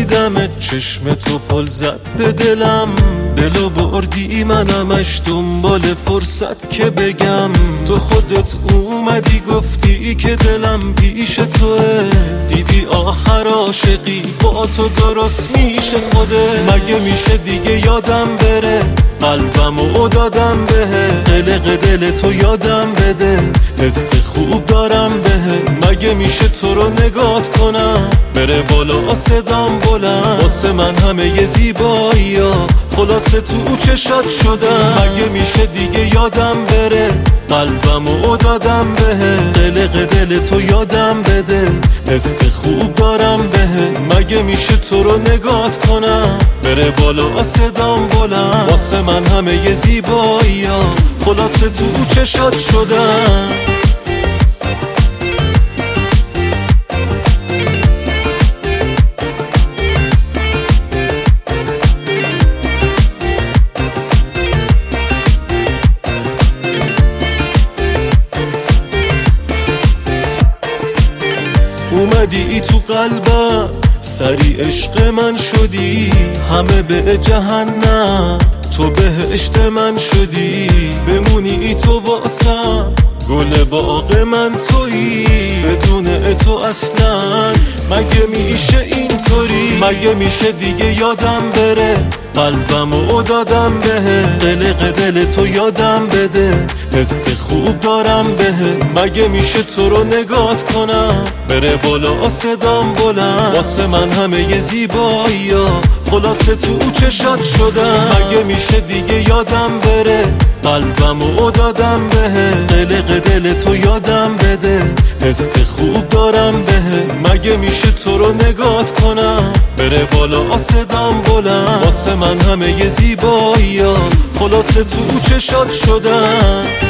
دیدمت چشم تو پل زد به دلم، دلو بردی منمش دنبال فرصت که بگم. تو خودت اومدی گفتی که دلم پیش توه، دیدی آخر عاشقی با تو درست میشه خوده. مگه میشه دیگه یادم بره قلبمو دادم بهه، قلق دل تو یادم بده حس خوب دارم بهه. مگه میشه تو رو نگات کنم بره بالا صدام بلند، واسه من همه ی زیبایی ها خلاصه تو چشات شدم. مگه میشه دیگه یادم بره قلبمو دادم بهه، قلق دل تو یادم بده حس خوب دارم بهه. مگه میشه تو رو نگات کنم بره بالا صدام بلند، واسه من همه ی زیبایی ها خلاصه تو چشات شدم. اومدی تو قلبم سری عشق من شدی، همه به جهنم تو بهشت من شدی. بمونی تو واسم گل باغ من تویی، بدون تو اصلا مگه میشه اینطوری. مگه میشه دیگه یادم بره قلبمو دادم بهه، قلق دل تو یادم بده حس خوب دارم بهه. مگه میشه تو رو نگات کنم بره بالا صدام بلند، واسه من همه ی زیبایی ها خلاصه تو چشات شدم. مگه میشه دیگه یادم بره قلبمو دادم بهه، قلق دل تو یادم بده حس خوب دارم بهه. مگه میشه تو رو نگات کنم بره بالا صدام بلند، واسه من همه ی زیبایی ها خلاصه تو چشات شدم.